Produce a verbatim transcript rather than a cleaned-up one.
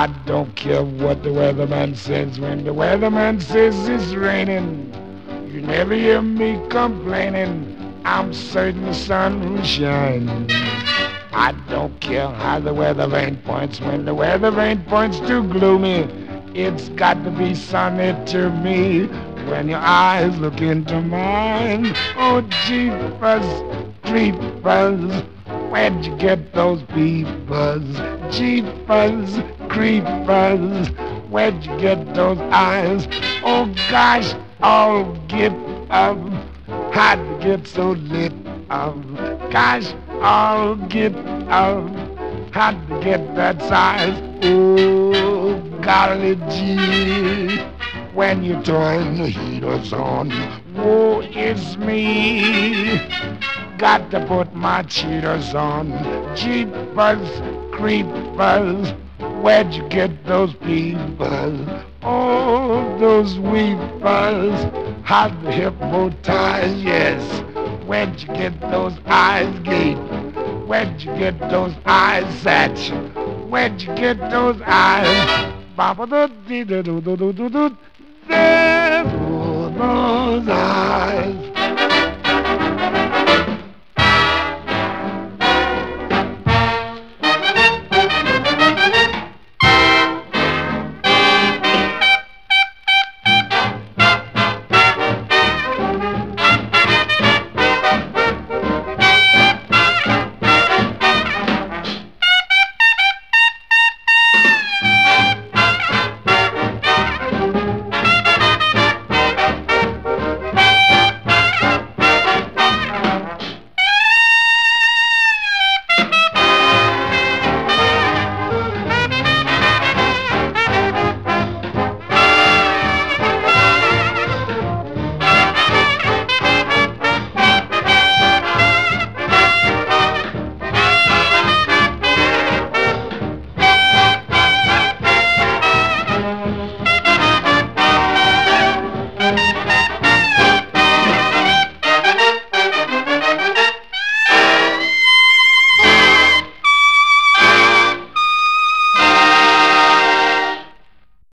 I don't care what the weatherman says. When the weatherman says it's raining, you never hear me complaining. I'm certain the sun will shine. I don't care how the weather vane points. When the weather vane points too gloomy, it's got to be sunny to me. When your eyes look into mine, oh jeepers, creepers, where'd you get those peepers? Jeepers, creepers, where'd you get those eyes? Oh gosh, I'll get up, how'd you get so lit up? Gosh, I'll get up, how'd you get that size? Oh golly gee, when you turn the heaters on, woe is me. Got to put my cheaters on. Jeepers, creepers, where'd you get those peepers? Oh, those weepers, how'd the hypnotize? Yes, where'd you get those eyes, Gate? Where'd you get those eyes, Satch? Where'd you get those eyes? Ba-ba-da-dee-da-do-do-do-do-do. There were those eyes.